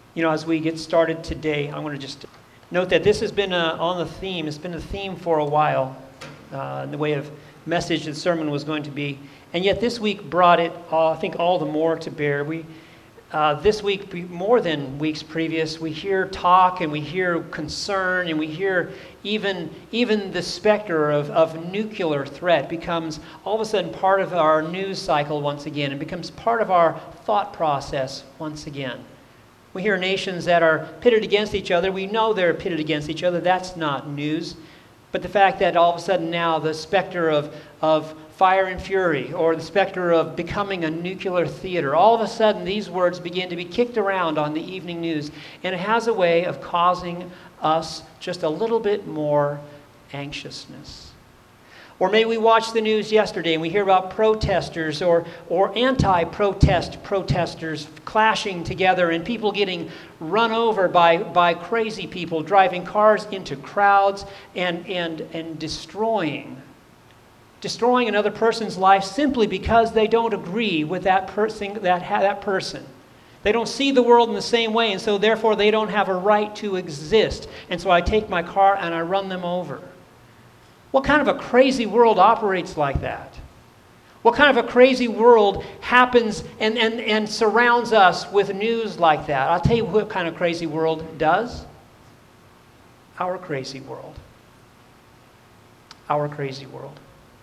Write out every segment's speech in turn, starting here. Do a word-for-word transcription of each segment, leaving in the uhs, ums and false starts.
You know, as we get started today, I want to just note that this has been uh, on the theme. It's been a theme for a while, uh, in the way of message the sermon was going to be. And yet this week brought it, uh, I think, all the more to bear. We, uh, this week, more than weeks previous, we hear talk and we hear concern and we hear even, even the specter of, of nuclear threat becomes all of a sudden part of our news cycle once again. It becomes part of our thought process once again. We hear nations that are pitted against each other. We know they're pitted against each other. That's not news. But the fact that all of a sudden now the specter of, of fire and fury, or the specter of becoming a nuclear theater, all of a sudden these words begin to be kicked around on the evening news. And it has a way of causing us just a little bit more anxiousness. Or maybe we watched the news yesterday and we hear about protesters or, or anti-protest protesters clashing together and people getting run over by, by crazy people driving cars into crowds and, and, and destroying, destroying another person's life simply because they don't agree with that person, that, that person. They don't see the world in the same way, and so therefore they don't have a right to exist. And so I take my car and I run them over. What kind of a crazy world operates like that? What kind of a crazy world happens and, and, and surrounds us with news like that? I'll tell you what kind of crazy world does. Our crazy world. Our crazy world.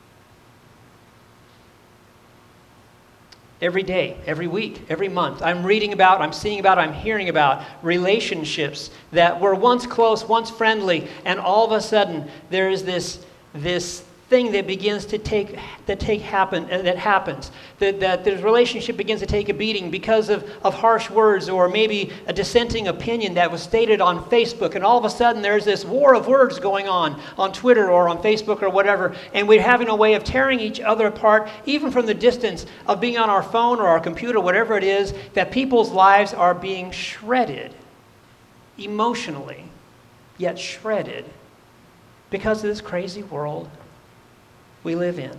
Every day, every week, every month, I'm reading about, I'm seeing about, I'm hearing about relationships that were once close, once friendly, and all of a sudden there is this this thing that begins to take that take happen uh, that happens that that the relationship begins to take a beating because of, of harsh words or maybe a dissenting opinion that was stated on Facebook, and all of a sudden there's this war of words going on on Twitter or on Facebook or whatever, and we're having a way of tearing each other apart even from the distance of being on our phone or our computer, whatever it is, that people's lives are being shredded emotionally, yet shredded because of this crazy world we live in.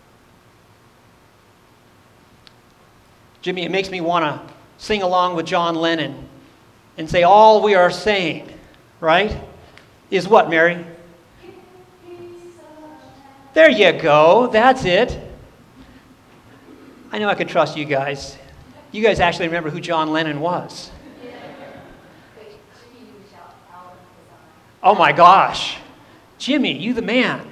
Jimmy, it makes me want to sing along with John Lennon and say, all we are saying, right, is what, Mary? There you go. That's it. I know I could trust you guys. You guys actually remember who John Lennon was. Oh my gosh. Jimmy, you the man.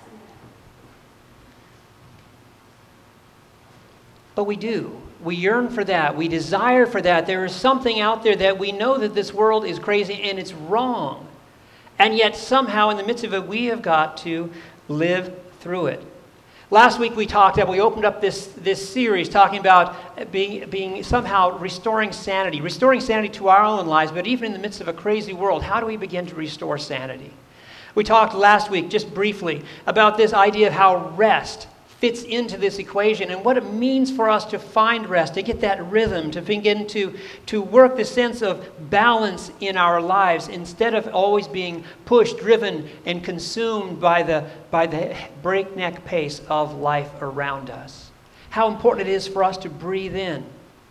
But we do. We yearn for that. We desire for that. There is something out there that we know that this world is crazy and it's wrong. And yet somehow in the midst of it, we have got to live through it. Last week we talked about, we opened up this, this series talking about being, being somehow restoring sanity. Restoring sanity to our own lives, but even in the midst of a crazy world, how do we begin to restore sanity? We talked last week, just briefly, about this idea of how rest fits into this equation and what it means for us to find rest, to get that rhythm, to begin to, to work the sense of balance in our lives instead of always being pushed, driven, and consumed by the, by the breakneck pace of life around us. How important it is for us to breathe in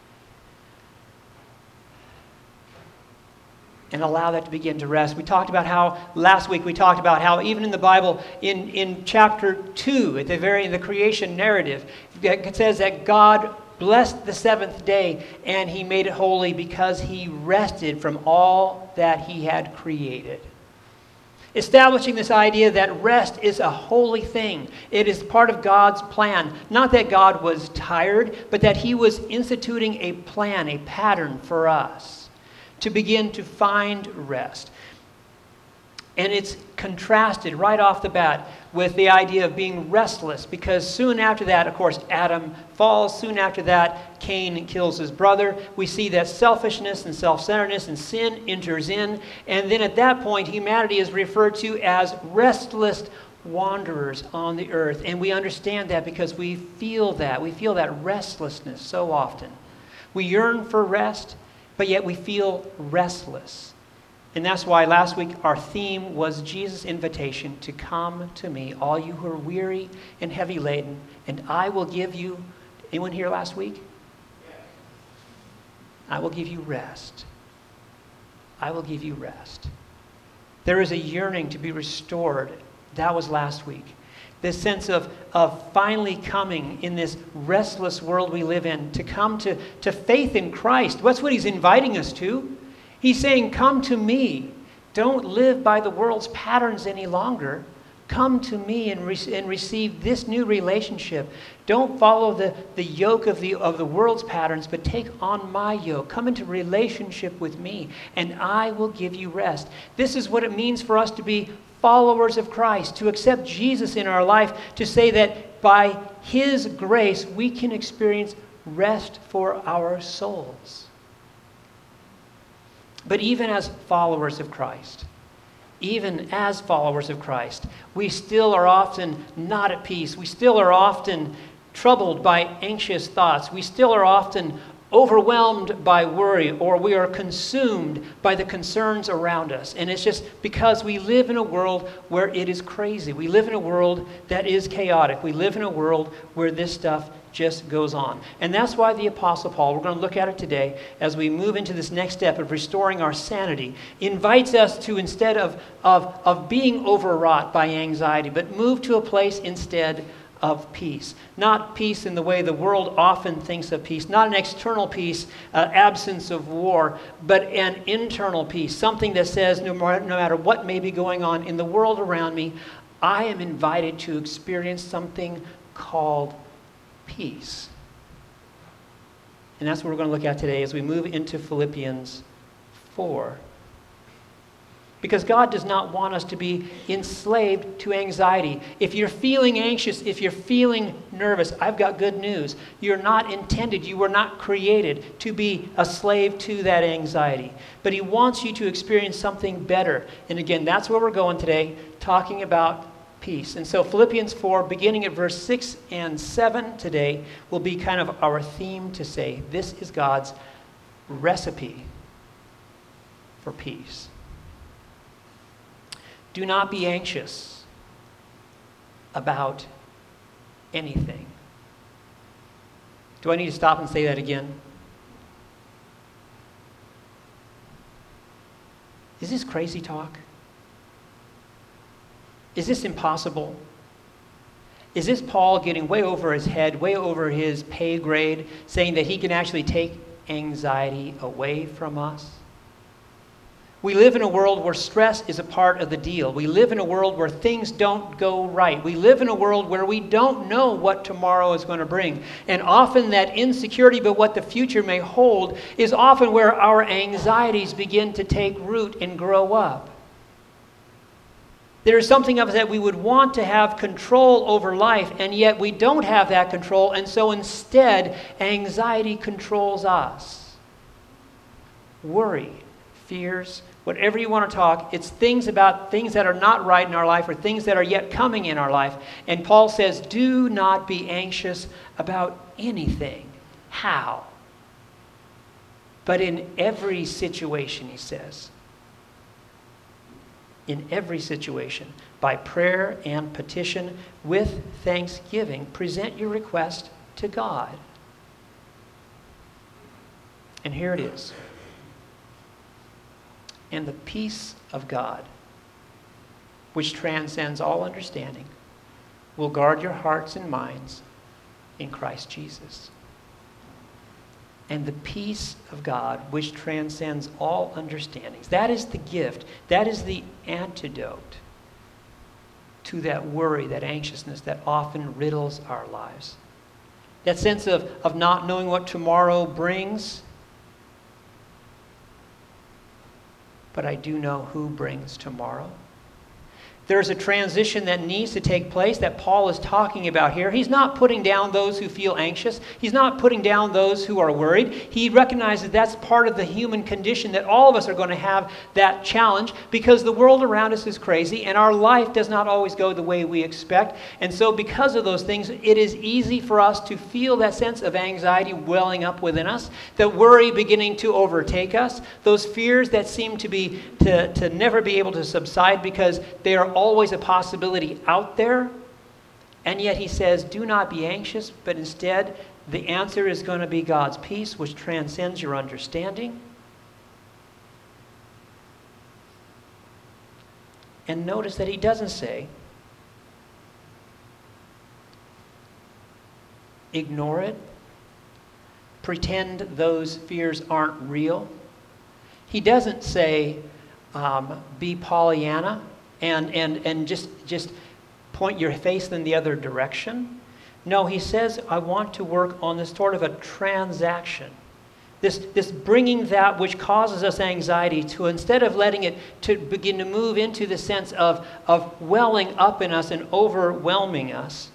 and allow that to begin to rest. We talked about how, last week we talked about how even in the Bible, in, in chapter two, at the very, in the creation narrative, it says that God blessed the seventh day and he made it holy because he rested from all that he had created. Establishing this idea that rest is a holy thing. It is part of God's plan. Not that God was tired, but that he was instituting a plan, a pattern for us to begin to find rest. And it's contrasted right off the bat with the idea of being restless, because soon after that, of course, Adam falls. Soon after that, Cain kills his brother. We see that selfishness and self-centeredness and sin enters in. And then at that point, humanity is referred to as restless wanderers on the earth. And we understand that because we feel that. We feel that restlessness so often. We yearn for rest, but yet we feel restless. And that's why last week our theme was Jesus' invitation to come to me, all you who are weary and heavy laden, and I will give you, anyone here last week? I will give you rest. I will give you rest. There is a yearning to be restored. That was last week. This sense of, of finally coming in this restless world we live in, to come to, to faith in Christ. That's what he's inviting us to. He's saying, come to me. Don't live by the world's patterns any longer. Come to me and, re- and receive this new relationship. Don't follow the, the yoke of the, of the world's patterns, but take on my yoke. Come into relationship with me, and I will give you rest. This is what it means for us to be followers of Christ, to accept Jesus in our life, to say that by his grace we can experience rest for our souls. But even as followers of Christ, even as followers of Christ, we still are often not at peace. We still are often troubled by anxious thoughts. We still are often overwhelmed by worry, or we are consumed by the concerns around us. And it's just because we live in a world where it is crazy. We live in a world that is chaotic. We live in a world where this stuff just goes on. And that's why the Apostle Paul, we're going to look at it today as we move into this next step of restoring our sanity, invites us to, instead of, of, of being overwrought by anxiety, but move to a place instead of peace. Not peace in the way the world often thinks of peace, not an external peace, uh, absence of war, but an internal peace, something that says no, more, no matter what may be going on in the world around me, I am invited to experience something called peace. And that's what we're going to look at today as we move into Philippians four. Because God does not want us to be enslaved to anxiety. If you're feeling anxious, if you're feeling nervous, I've got good news. You're not intended, you were not created to be a slave to that anxiety. But he wants you to experience something better. And again, that's where we're going today, talking about peace. And so Philippians four, beginning at verse six and seven today, will be kind of our theme to say, this is God's recipe for peace. Do not be anxious about anything. Do I need to stop and say that again? Is this crazy talk? Is this impossible? Is this Paul getting way over his head, way over his pay grade, saying that he can actually take anxiety away from us? We live in a world where stress is a part of the deal. We live in a world where things don't go right. We live in a world where we don't know what tomorrow is going to bring. And often that insecurity about what the future may hold is often where our anxieties begin to take root and grow up. There is something of us that we would want to have control over life, and yet we don't have that control, and so instead, anxiety controls us. Worry, fears, whatever you want to talk, it's things about things that are not right in our life or things that are yet coming in our life. And Paul says, do not be anxious about anything. How? But in every situation, he says, in every situation, by prayer and petition, with thanksgiving, present your request to God. And here it is. And the peace of God, which transcends all understanding, will guard your hearts and minds in Christ Jesus. And the peace of God, which transcends all understandings. That is the gift. That is the antidote to that worry, that anxiousness that often riddles our lives. That sense of, of not knowing what tomorrow brings. But I do know who brings tomorrow. There's a transition that needs to take place that Paul is talking about here. He's not putting down those who feel anxious. He's not putting down those who are worried. He recognizes that's part of the human condition, that all of us are going to have that challenge because the world around us is crazy and our life does not always go the way we expect. And so because of those things, it is easy for us to feel that sense of anxiety welling up within us, that worry beginning to overtake us, those fears that seem to be to, to never be able to subside because they are always a possibility out there. And yet he says, do not be anxious, but instead the answer is going to be God's peace, which transcends your understanding. And notice that he doesn't say, ignore it, pretend those fears aren't real. He doesn't say, um, be Pollyanna and, and, and just, just point your face in the other direction. No, he says, I want to work on this sort of a transaction. This, this bringing that which causes us anxiety to, instead of letting it to begin to move into the sense of, of welling up in us and overwhelming us,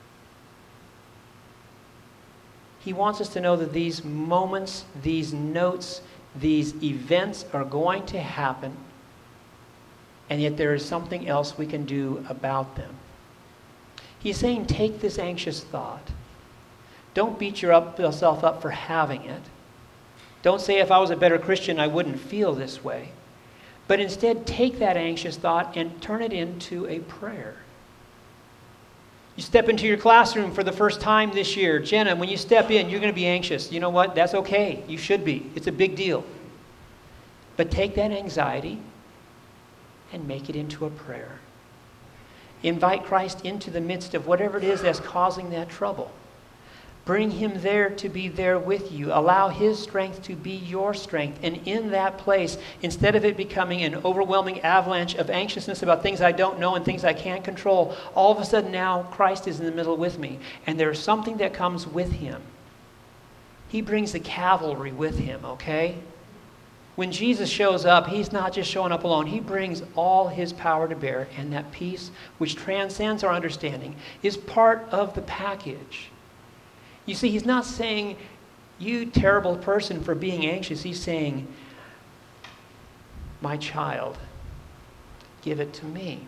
he wants us to know that these moments, these notes, these events are going to happen, and yet there is something else we can do about them. He's saying, take this anxious thought. Don't beat yourself up for having it. Don't say, if I was a better Christian, I wouldn't feel this way. But instead, take that anxious thought and turn it into a prayer. You step into your classroom for the first time this year. Jenna, when you step in, you're going to be anxious. You know what? That's okay. You should be. It's a big deal. But take that anxiety and make it into a prayer. Invite Christ into the midst of whatever it is that's causing that trouble. Bring him there to be there with you. Allow his strength to be your strength. And in that place, instead of it becoming an overwhelming avalanche of anxiousness about things I don't know and things I can't control, all of a sudden now Christ is in the middle with me. And there's something that comes with him. He brings the cavalry with him, okay? When Jesus shows up, he's not just showing up alone. He brings all his power to bear. And that peace, which transcends our understanding, is part of the package. You see, he's not saying, you terrible person for being anxious. He's saying, my child, give it to me.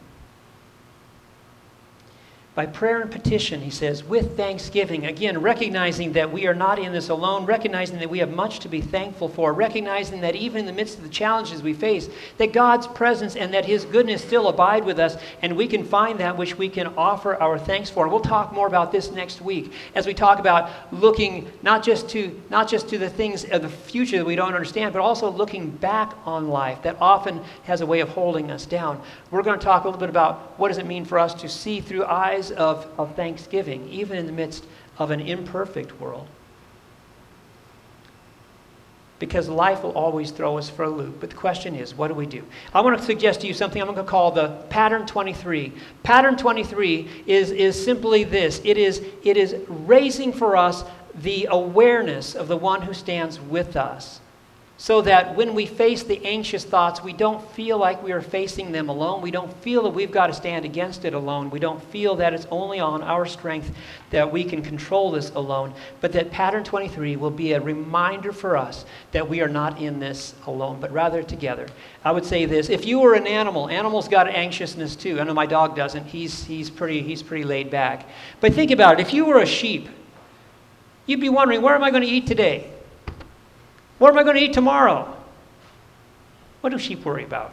By prayer and petition, he says, with thanksgiving. Again, recognizing that we are not in this alone, recognizing that we have much to be thankful for, recognizing that even in the midst of the challenges we face, that God's presence and that his goodness still abide with us, and we can find that which we can offer our thanks for. We'll talk more about this next week as we talk about looking not just to, not just to the things of the future that we don't understand, but also looking back on life that often has a way of holding us down. We're going to talk a little bit about what does it mean for us to see through eyes Of, of thanksgiving, even in the midst of an imperfect world. Because life will always throw us for a loop. But the question is, what do we do? I want to suggest to you something I'm going to call the Pattern twenty-three. Pattern twenty-three is, is simply this. It is, it is raising for us the awareness of the one who stands with us, so that when we face the anxious thoughts, we don't feel like we are facing them alone. We don't feel that we've got to stand against it alone. We don't feel that it's only on our strength that we can control this alone. But that Pattern twenty-three will be a reminder for us that we are not in this alone, but rather together. I would say this: if you were an animal, animals got anxiousness too. I know my dog doesn't. He's, he's, pretty, he's pretty laid back. But think about it. If you were a sheep, you'd be wondering, where am I going to eat today? What am I going to eat tomorrow? What do sheep worry about?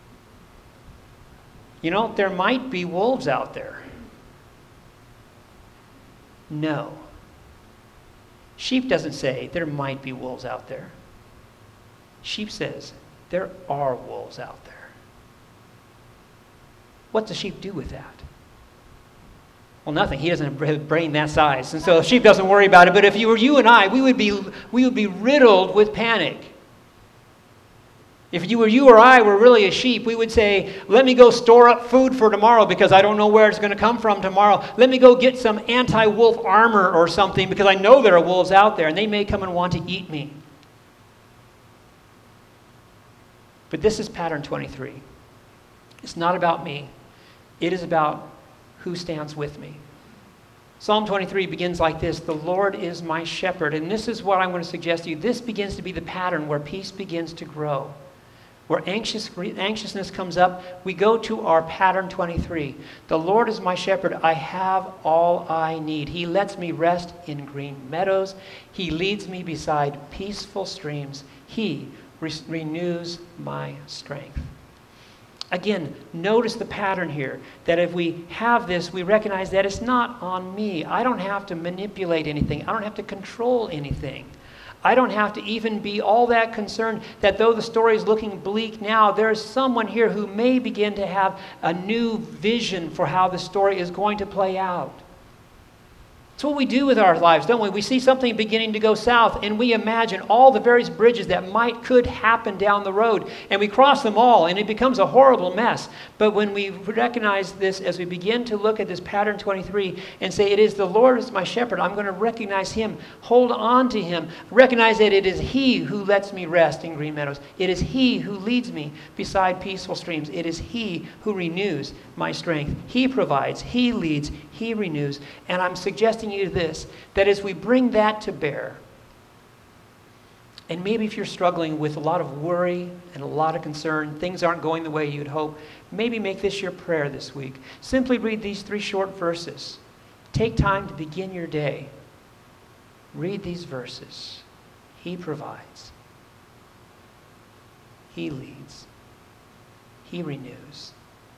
You know, there might be wolves out there. No. Sheep doesn't say there might be wolves out there. Sheep says there are wolves out there. What does sheep do with that? Well, nothing. He doesn't have a brain that size, and so sheep doesn't worry about it. But if you were you and I, we would be we would be riddled with panic. If you were you or I were really a sheep, we would say, "Let me go store up food for tomorrow because I don't know where it's going to come from tomorrow. Let me go get some anti-wolf armor or something because I know there are wolves out there, and they may come and want to eat me." But this is Pattern twenty-three. It's not about me. It is about who stands with me. Psalm twenty-three begins like this: the Lord is my shepherd. And this is what I'm going to suggest to you. This begins to be the pattern where peace begins to grow. Where anxious, anxiousness comes up, we go to our Pattern twenty-three. The Lord is my shepherd. I have all I need. He lets me rest in green meadows. He leads me beside peaceful streams. He re- renews my strength. Again, notice the pattern here, that if we have this, we recognize that it's not on me. I don't have to manipulate anything. I don't have to control anything. I don't have to even be all that concerned that though the story is looking bleak now, there is someone here who may begin to have a new vision for how the story is going to play out. It's what we do with our lives, don't we? We see something beginning to go south, and we imagine all the various bridges that might, could happen down the road, and we cross them all, and it becomes a horrible mess. But when we recognize this, as we begin to look at this pattern twenty-three and say, it is the Lord is my shepherd, I'm going to recognize him, hold on to him, recognize that it is he who lets me rest in green meadows. It is he who leads me beside peaceful streams. It is he who renews my strength. He provides, he leads, he renews. And I'm suggesting you this, that as we bring that to bear, and maybe if you're struggling with a lot of worry and a lot of concern, things aren't going the way you'd hope, maybe make this your prayer this week. Simply read these three short verses. Take time to begin your day. Read these verses. He provides. He leads. He renews.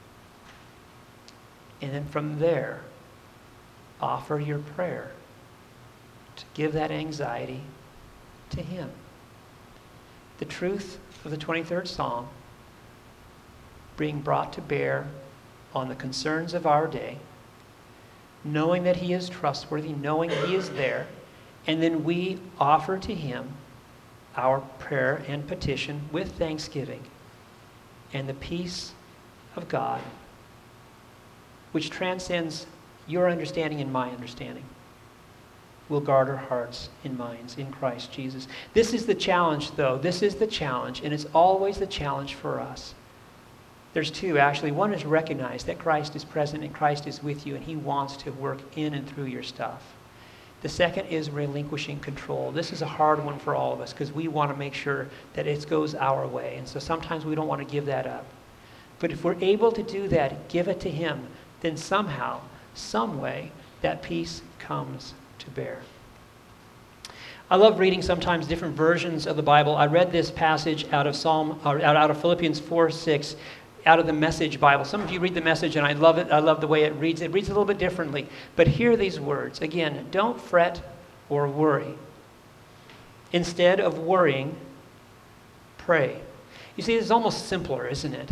And then from there, offer your prayer to give that anxiety to him. The truth of the twenty-third Psalm being brought to bear on the concerns of our day, knowing that he is trustworthy, knowing he is there, and then we offer to him our prayer and petition with thanksgiving, and the peace of God, which transcends your understanding and my understanding, will guard our hearts and minds in Christ Jesus. This is the challenge, though. This is the challenge, and it's always the challenge for us. There's two, actually. One is recognize that Christ is present and Christ is with you, and he wants to work in and through your stuff. The second is relinquishing control. This is a hard one for all of us because we want to make sure that it goes our way, and so sometimes we don't want to give that up. But if we're able to do that, give it to him, then somehow, some way, that peace comes to bear. I love reading sometimes different versions of the Bible. I read this passage out of Psalm, or out of Philippians four six, out of the Message Bible. Some of you read the Message, and I love it. I love the way it reads. It reads a little bit differently. But hear these words. Again, don't fret or worry. Instead of worrying, pray. You see, this is almost simpler, isn't it?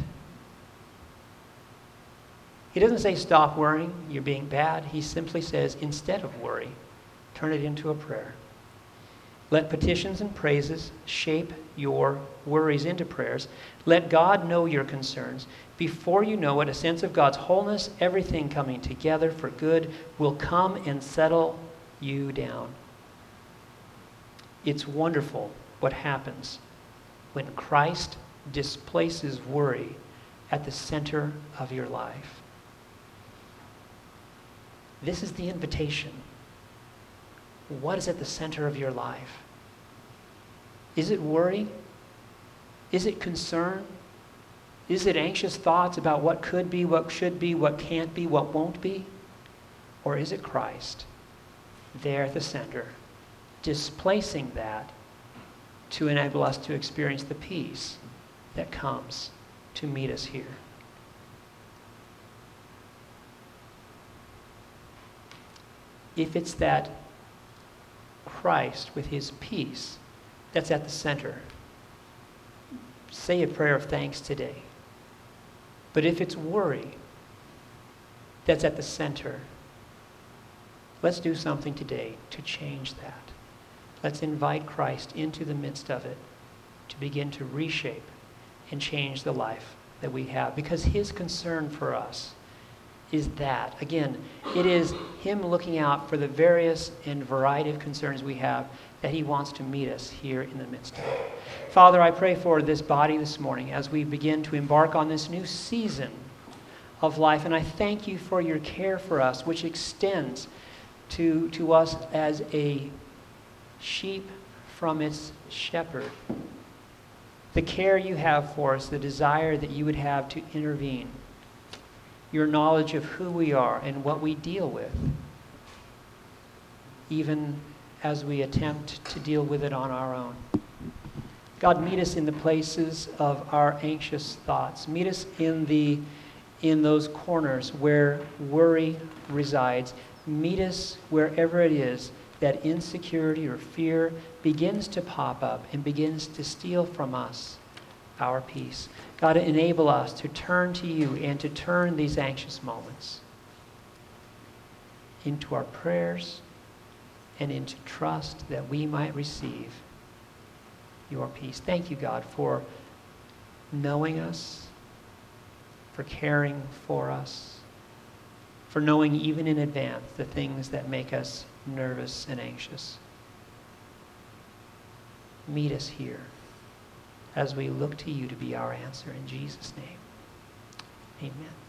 He doesn't say stop worrying, you're being bad. He simply says, instead of worry, turn it into a prayer. Let petitions and praises shape your worries into prayers. Let God know your concerns. Before you know it, a sense of God's wholeness, everything coming together for good, will come and settle you down. It's wonderful what happens when Christ displaces worry at the center of your life. This is the invitation. What is at the center of your life? Is it worry? Is it concern? Is it anxious thoughts about what could be, what should be, what can't be, what won't be? Or is it Christ there at the center, displacing that to enable us to experience the peace that comes to meet us here? If it's that Christ with his peace that's at the center, say a prayer of thanks today. But if it's worry that's at the center, let's do something today to change that. Let's invite Christ into the midst of it to begin to reshape and change the life that we have, because his concern for us is that. Again, it is him looking out for the various and variety of concerns we have that he wants to meet us here in the midst of it. Father, I pray for this body this morning as we begin to embark on this new season of life, and I thank you for your care for us, which extends to, to us as a sheep from its shepherd. The care you have for us, the desire that you would have to intervene, your knowledge of who we are and what we deal with, even as we attempt to deal with it on our own. God, meet us in the places of our anxious thoughts. Meet us in the in those corners where worry resides. Meet us wherever it is that insecurity or fear begins to pop up and begins to steal from us our peace. God, enable us to turn to you and to turn these anxious moments into our prayers and into trust that we might receive your peace. Thank you, God, for knowing us, for caring for us, for knowing even in advance the things that make us nervous and anxious. Meet us here as we look to you to be our answer. In Jesus' name, amen.